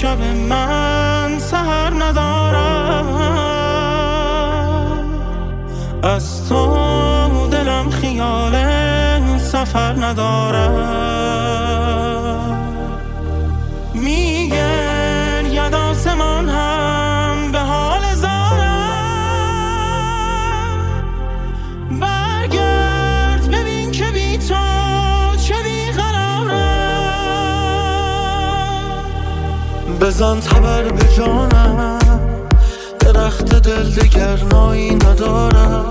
شب من سحر ندارم، از تو دلم خیال سفر ندارم. میگرید آسمان هم به حال زارم، برگرد ببین که بی تو چه بیقرارم. بزن تبر به جانم، درخت دل دگر نایی ندارم،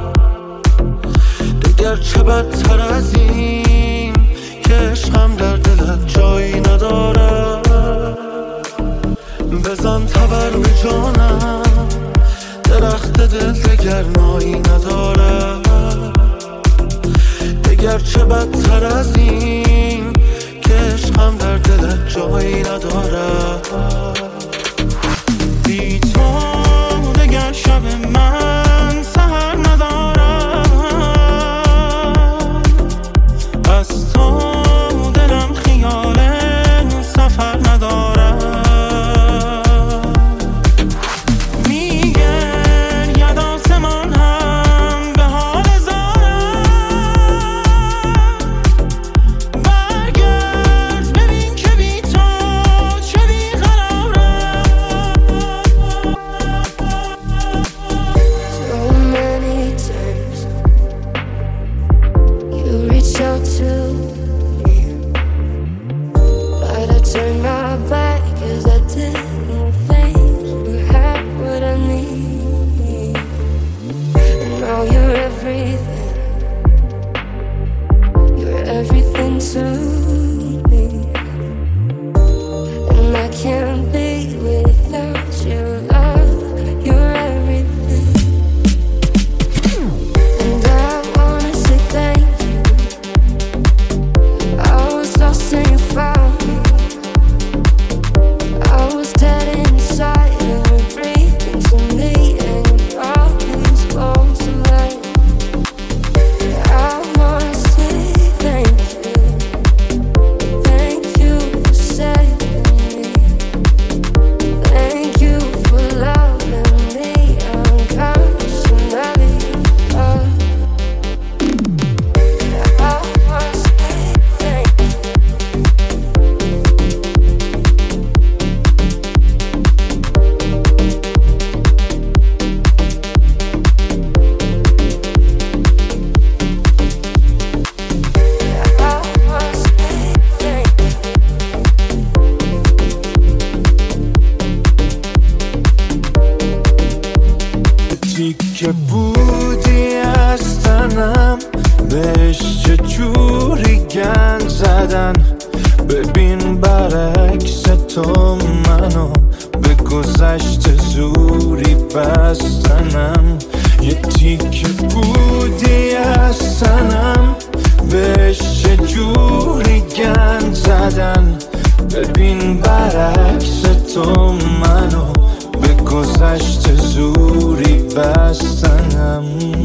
دگر چه بدتر از این که عشقم در دلت جایی ندارم. بزن تبر به جانم، درخت دل دگر نایی ندارم، دگر چه بدتر از این که عشقم در دلت جایی ندارم. بی تو دگر شب من سحر ندارم، از تو دلم خیال سفر ندارم. میگرید آسمان هم به حال زارم، برگرد ببین که بی تو چه بیقرارم. So many times you reach out to me, but I turned my back 'cause I didn't think you had what I need. And now you're everything to me, and I can't be without you, love. You're everything. And I wanna say thank you. I was lost and you found me. I was dead inside and you're breathing to me, and you brought these bones to life. I wanna say thank you. Thank you for saving me. Thank you for loving me unconditionally. I wanna say thank you. که بودی از تنم، بهش چه جوری گند زدن. ببین برعکس تو منو به گذشته زوری بستنم. یه تیکه بودی از تنم، بهش چه جوری گند زدن. ببین برعکس تو منو به گذشته زوری بستنم.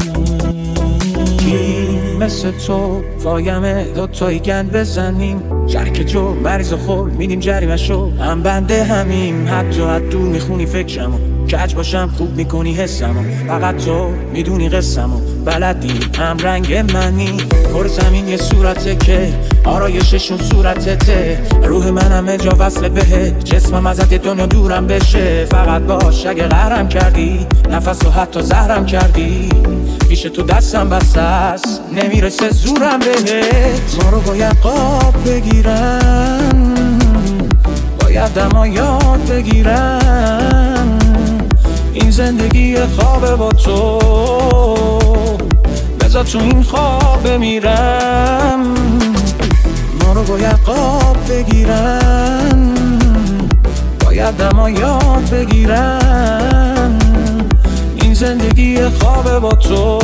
کی مثل تو وایمه دوتایی گند بزنیم، شرک جو مریض و خور میدیم جریمه شو. هم بنده همیم، حتی حدو میخونی فکرمو، کج باشم خوب میکنی حسمو. فقط تو میدونی قسمو، بلدی هم رنگ منی. پر زمین یه صورته که آرایششون صورتته، روح من همه جا وصله بهت، جسمم ازت یه دنیا دورم بشه. فقط باش اگه قهرم کردی، نفس و حتی زهرم کردی، پیش تو دستم بسته است، نمیرسه زورم بهت. ما رو باید قاب بگیرن، باید دما یاد بگیرن. این زندگی خوابه با تو، بذار تو این خواب بمیرم. ما رو باید قاب بگیرن، باید دما یاد بگیرن. این زندگی خوابه با تو،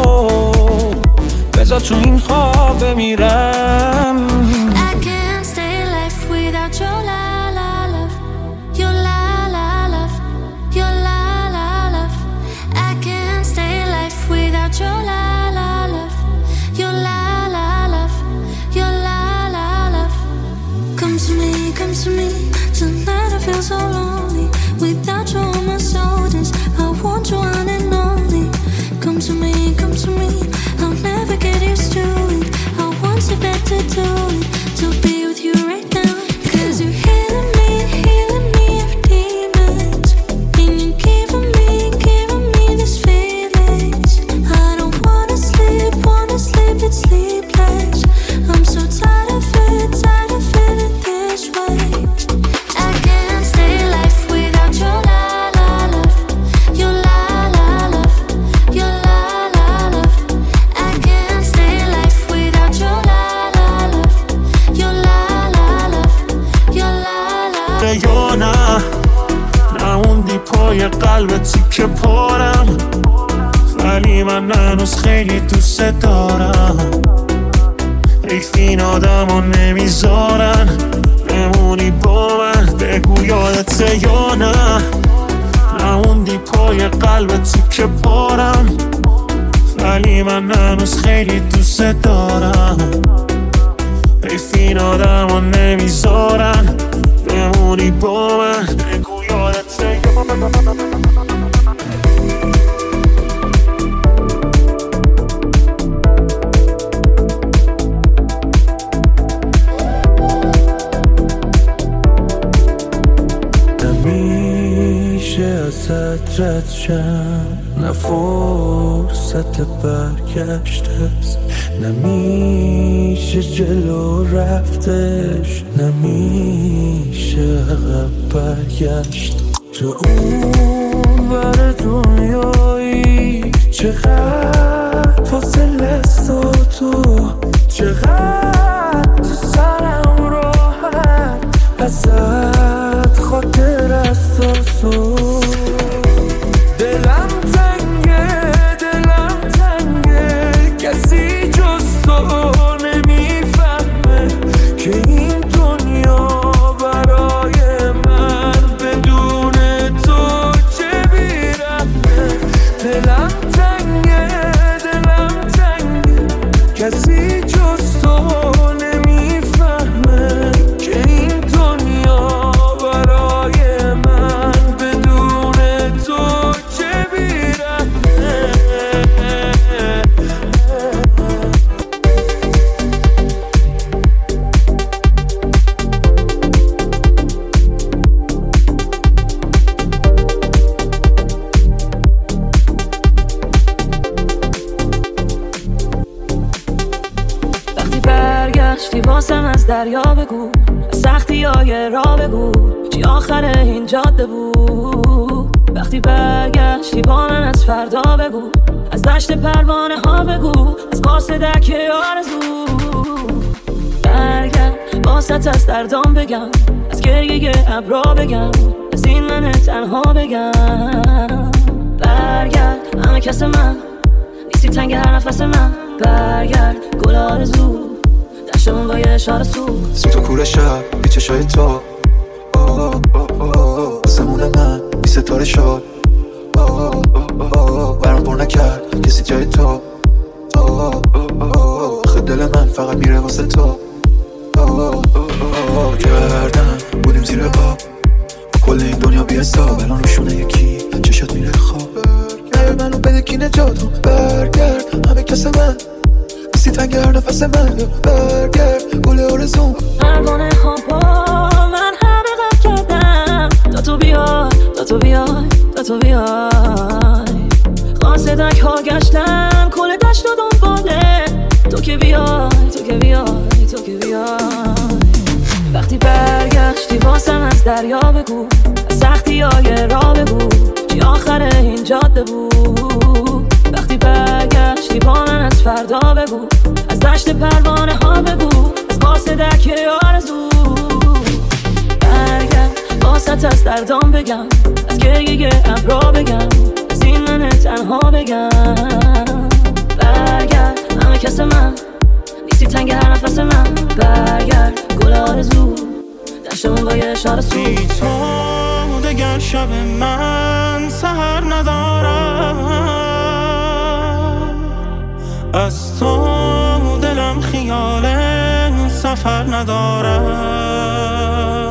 بذار تو این خواب بمیرم. I can't stay alive without your la la love, your la la love, your la la love. I can't stay alive without your la la love, your la la love, your la la love. Come to me tonight. I feel so lonely without you on my shoulders. I want you one and only. Come to me, I'll never get used to it. I want you back to do it, to be with you right now. 'Cause you're healing me of demons, and you're giving me these feelings. I don't wanna sleep, it's sleepless. I'm so tired of feeling this way. I can't stay life without your la la love, your la la love, your la la love. I can't stay life without your la la love, your la la love, your la la. یا نه موندی پای قلبتی که پرم، ولی من هنوز خیلی دوست دارم. این آدمو نمیذارن بمونی با من، بگو یادته یا نه نموندی پای قلبتی که پرم، ولی من هنوز خیلی دوست دارم. این آدمو نمیذارن بمونی با من، بگو یادته یا نه. ازت رد شم، نه فرصت برگشت است، نمیشه جلو رفتش، نمیشه عقب برگشت. تو اون ور دنیایی چقدر فاصله است و تو چقدر تو سرم راحت، ازت خاطر است و سو. دلم تنگه کسی جز تو نمیفهمه که این دنیا برای من بدون تو چه بیرحمه. دلم تنگه کسی جز تو نمیفهمه که این دنیا برای من بدون تو چه بیرحمه. وقتی برگشتی واسم از دریا بگو، از سختی های راه بگو، چی آخر این جاده بود. وقتی برگشتی با من از فردا بگو، از دشت پروانه ها بگو، از قاصدک آرزو. برگرد واسط از دردام بگم، از گریه ابرا بگم، از این من تنها بگم. برگرد همه کس من نیستی، تنگ هر نفس من. برگرد گل آرزو، دشتمون با یه اشاره سو. تو کوره شب بی چشای تو، زمون من بی ستاره شد، برام پر نکرد کسی جای تو. خود دل من فقط میره واسه تو. گردم بودیم زیر آب با کل این دنیا بی حساب، الان روشونه یکی چشات میره خواب. منو بده کی نجاتم، برگرد همه کس من نیستی، تنگ هر نفس من. برگرد گل آرزوم. پروانه ها با من همه غم کردم، تا تو بیای قاصدک ها گشتم کل دشت و دنباله تو که بیای. وقتی برگشتی واسم از دریا بگو، از سختی های راه بگو، چی آخر این جاده بود. وقتی برگشتی با من از فردا بگو، از دشت پروانه ها بگو، از قاصدک آرزو. برگرد واسط از دردام بگم، از گریه ابرا بگم، از این من تنها بگم. برگرد همه کس من نیستی، تنگ هر نفس من. برگرد گل آرزو، دشتمون با یه اشاره سو. بی تو دگر شب من سحر ندارم، از تو دلم خیال سفر ندارم.